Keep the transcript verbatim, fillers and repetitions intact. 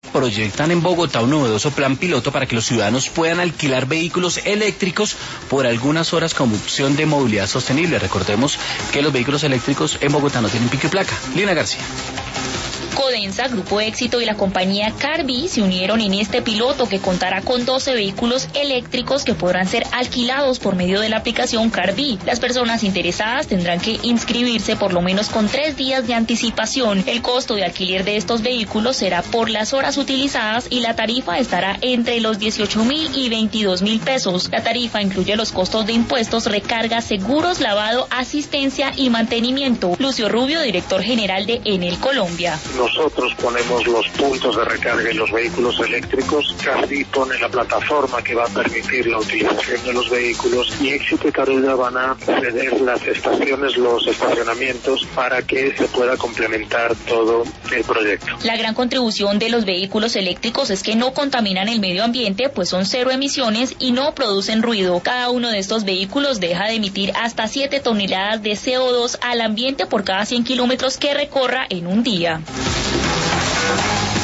proyectan en Bogotá un novedoso plan piloto para que los ciudadanos puedan alquilar vehículos eléctricos por algunas horas como opción de movilidad sostenible. Recordemos que los vehículos eléctricos en Bogotá no tienen pico y placa. Lina García. Codensa, Grupo Éxito y la compañía Carby se unieron en este piloto que contará con doce vehículos eléctricos que podrán ser alquilados por medio de la aplicación Carby. Las personas interesadas tendrán que inscribirse por lo menos con tres días de anticipación. El costo de alquiler de estos vehículos será por las horas utilizadas y la tarifa estará entre los dieciocho mil y veintidós mil pesos. La tarifa incluye los costos de impuestos, recargas, seguros, lavado, asistencia y mantenimiento. Lucio Rubio, director general de Enel Colombia. Nosotros ponemos los puntos de recarga en los vehículos eléctricos, Carby pone la plataforma que va a permitir la utilización de los vehículos y Éxito y Carulla van a ceder las estaciones, los estacionamientos para que se pueda complementar todo el proyecto. La gran contribución de los vehículos eléctricos es que no contaminan el medio ambiente, pues son cero emisiones y no producen ruido. Cada uno de estos vehículos deja de emitir hasta siete toneladas de C O dos al ambiente por cada cien kilómetros que recorra en un día.